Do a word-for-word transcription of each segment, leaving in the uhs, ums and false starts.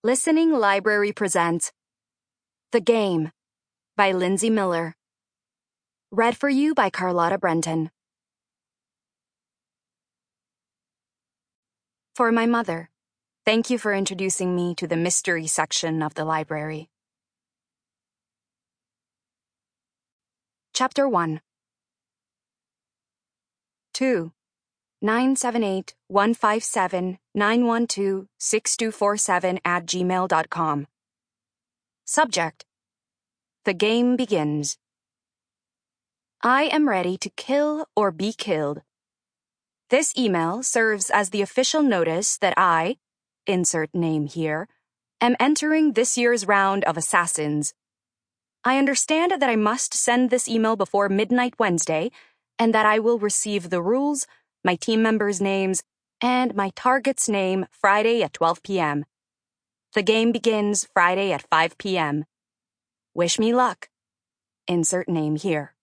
Listening Library presents The Game by Lindsay Miller. Read for you by Carlotta Brenton. For my mother, thank you for introducing me to the mystery section of the library. Chapter one. two. nine seven eight, one five seven, nine one two, six two four seven at gmail dot com. Subject: The game begins. I am ready to kill or be killed. This email serves as the official notice that I, insert name here, am entering this year's round of assassins. I understand that I must send this email before midnight Wednesday, and that I will receive the rules, my team members' names, and my target's name Friday at twelve p.m. The game begins Friday at five p.m. Wish me luck. Insert name here.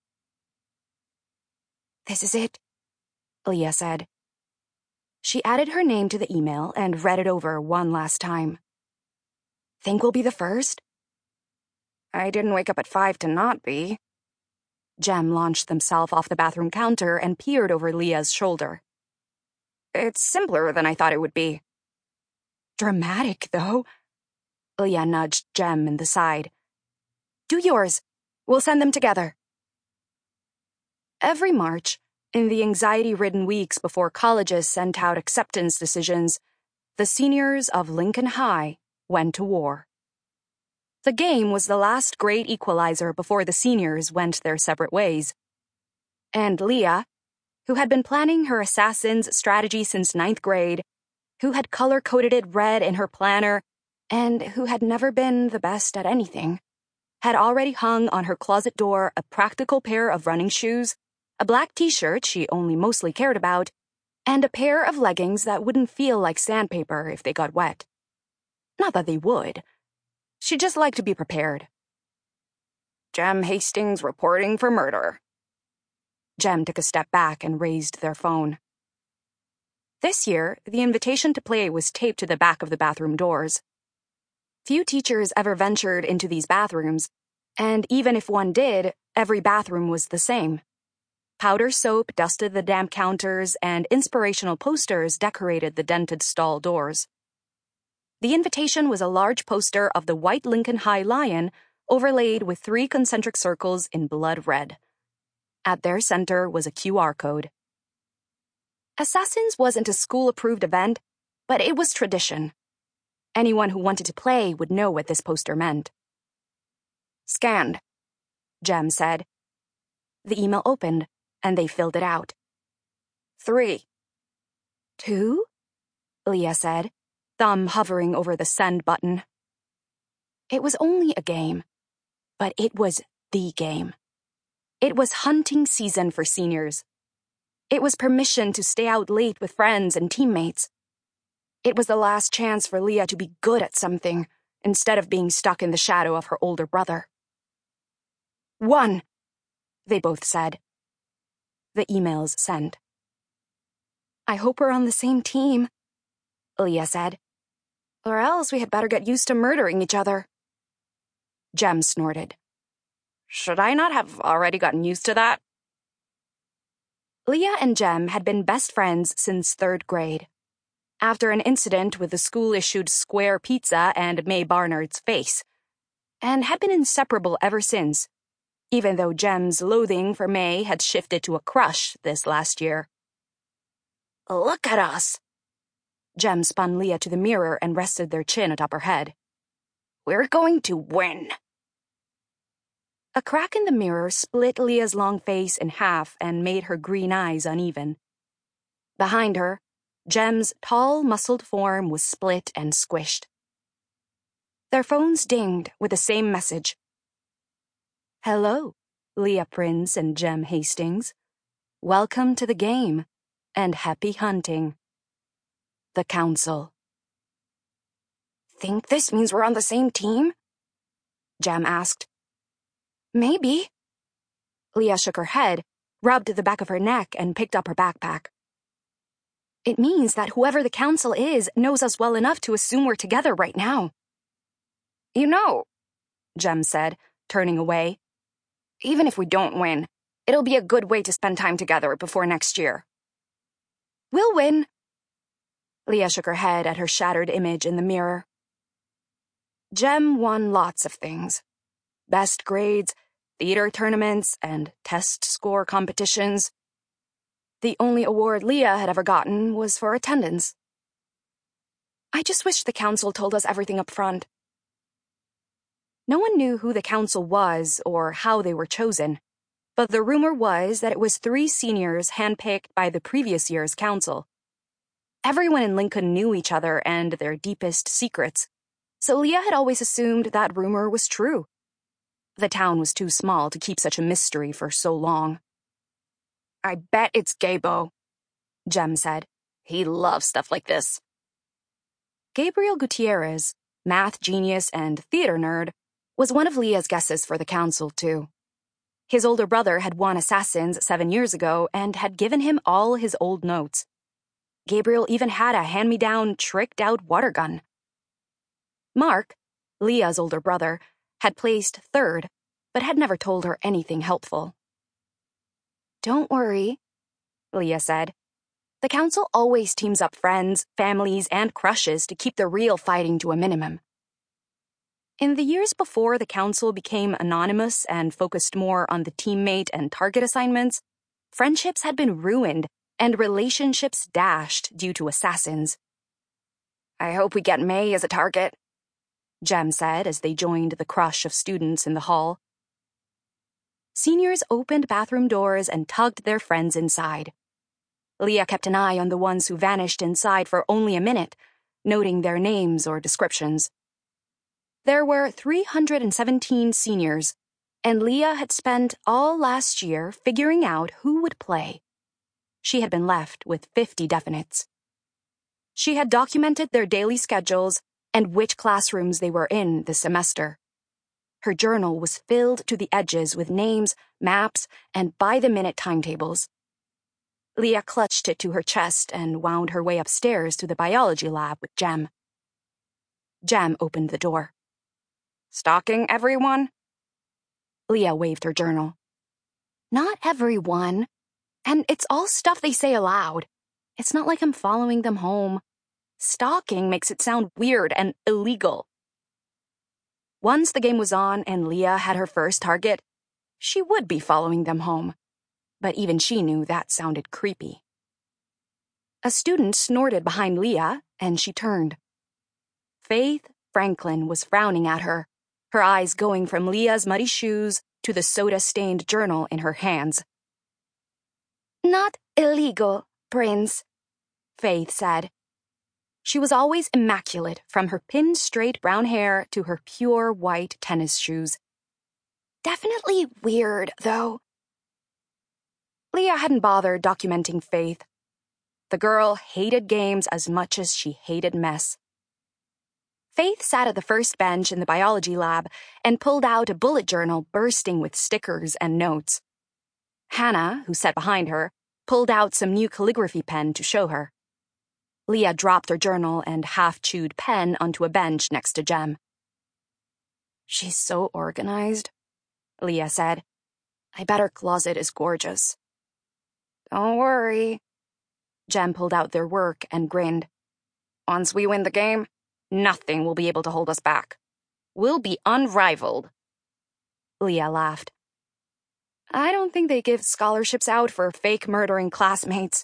This is it, Leah said. She added her name to the email and read it over one last time. Think we'll be the first? I didn't wake up at five to not be. Jem launched themselves off the bathroom counter and peered over Leah's shoulder. It's simpler than I thought it would be. Dramatic, though. Leah nudged Jem in the side. Do yours. We'll send them together. Every March, in the anxiety-ridden weeks before colleges sent out acceptance decisions, the seniors of Lincoln High went to war. The game was the last great equalizer before the seniors went their separate ways. And Leah, who had been planning her assassin's strategy since ninth grade, who had color-coded it red in her planner, and who had never been the best at anything, had already hung on her closet door a practical pair of running shoes, a black t-shirt she only mostly cared about, and a pair of leggings that wouldn't feel like sandpaper if they got wet. Not that they would. She'd just like to be prepared. Jem Hastings reporting for murder. Jem took a step back and raised their phone. This year, the invitation to play was taped to the back of the bathroom doors. Few teachers ever ventured into these bathrooms, and even if one did, every bathroom was the same. Powder soap dusted the damp counters, and inspirational posters decorated the dented stall doors. The invitation was a large poster of the white Lincoln High lion overlaid with three concentric circles in blood red. At their center was a Q R code. Assassins wasn't a school-approved event, but it was tradition. Anyone who wanted to play would know what this poster meant. Scanned, Jem said. The email opened, and they filled it out. Three. Two? Leah said, thumb hovering over the send button. It was only a game, but it was the game. It was hunting season for seniors. It was permission to stay out late with friends and teammates. It was the last chance for Leah to be good at something, instead of being stuck in the shadow of her older brother. One, they both said. The emails sent. I hope we're on the same team, Leah said. Or else we had better get used to murdering each other. Jem snorted. Should I not have already gotten used to that? Leah and Jem had been best friends since third grade. After an incident with the school-issued square pizza and May Barnard's face, and had been inseparable ever since, even though Jem's loathing for May had shifted to a crush this last year. Look at us! Jem spun Leah to the mirror and rested their chin atop her head. We're going to win. A crack in the mirror split Leah's long face in half and made her green eyes uneven. Behind her, Jem's tall, muscled form was split and squished. Their phones dinged with the same message. Hello, Leah Prince and Jem Hastings. Welcome to the game, and happy hunting. The Council. Think this means we're on the same team? Jem asked. Maybe. Leah shook her head, rubbed the back of her neck, and picked up her backpack. It means that whoever the Council is knows us well enough to assume we're together right now. You know, Jem said, turning away, even if we don't win, it'll be a good way to spend time together before next year. We'll win. Leah shook her head at her shattered image in the mirror. Jem won lots of things. Best grades, theater tournaments, and test score competitions. The only award Leah had ever gotten was for attendance. I just wish the council told us everything up front. No one knew who the council was or how they were chosen, but the rumor was that it was three seniors handpicked by the previous year's council. Everyone in Lincoln knew each other and their deepest secrets, so Leah had always assumed that rumor was true. The town was too small to keep such a mystery for so long. I bet it's Gabo, Jem said. He loves stuff like this. Gabriel Gutierrez, math genius and theater nerd, was one of Leah's guesses for the council, too. His older brother had won Assassins seven years ago and had given him all his old notes. Gabriel even had a hand-me-down, tricked-out water gun. Mark, Leah's older brother, had placed third, but had never told her anything helpful. Don't worry, Leah said. The council always teams up friends, families, and crushes to keep the real fighting to a minimum. In the years before the council became anonymous and focused more on the teammate and target assignments, friendships had been ruined and relationships dashed due to assassins. I hope we get May as a target, Jem said as they joined the crush of students in the hall. Seniors opened bathroom doors and tugged their friends inside. Leah kept an eye on the ones who vanished inside for only a minute, noting their names or descriptions. There were three hundred seventeen seniors, and Leah had spent all last year figuring out who would play. She had been left with fifty definites. She had documented their daily schedules and which classrooms they were in this semester. Her journal was filled to the edges with names, maps, and by-the-minute timetables. Leah clutched it to her chest and wound her way upstairs to the biology lab with Jem. Jem opened the door. Stalking everyone? Leah waved her journal. Not everyone. And it's all stuff they say aloud. It's not like I'm following them home. Stalking makes it sound weird and illegal. Once the game was on and Leah had her first target, she would be following them home. But even she knew that sounded creepy. A student snorted behind Leah, and she turned. Faith Franklin was frowning at her, her eyes going from Leah's muddy shoes to the soda-stained journal in her hands. Not illegal, Prince, Faith said. She was always immaculate, from her pin-straight brown hair to her pure white tennis shoes. Definitely weird, though. Leah hadn't bothered documenting Faith. The girl hated games as much as she hated mess. Faith sat at the first bench in the biology lab and pulled out a bullet journal bursting with stickers and notes. Hannah, who sat behind her, pulled out some new calligraphy pen to show her. Leah dropped her journal and half-chewed pen onto a bench next to Jem. She's so organized, Leah said. I bet her closet is gorgeous. Don't worry. Jem pulled out their work and grinned. Once we win the game, nothing will be able to hold us back. We'll be unrivaled. Leah laughed. I don't think they give scholarships out for fake murdering classmates.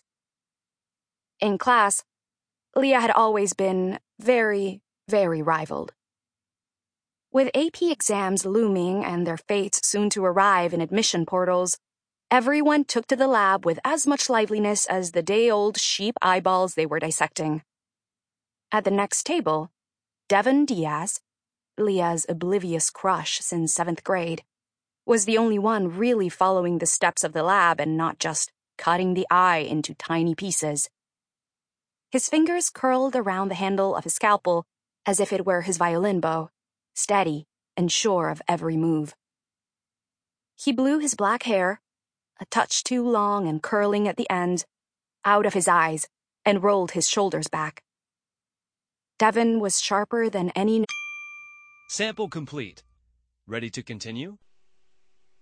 In class, Leah had always been very, very rivaled. With A P exams looming and their fates soon to arrive in admission portals, everyone took to the lab with as much liveliness as the day-old sheep eyeballs they were dissecting. At the next table, Devin Diaz, Leah's oblivious crush since seventh grade, was the only one really following the steps of the lab and not just cutting the eye into tiny pieces. His fingers curled around the handle of his scalpel as if it were his violin bow, steady and sure of every move. He blew his black hair, a touch too long and curling at the ends, out of his eyes and rolled his shoulders back. Devin was sharper than any... Sample complete. Ready to continue?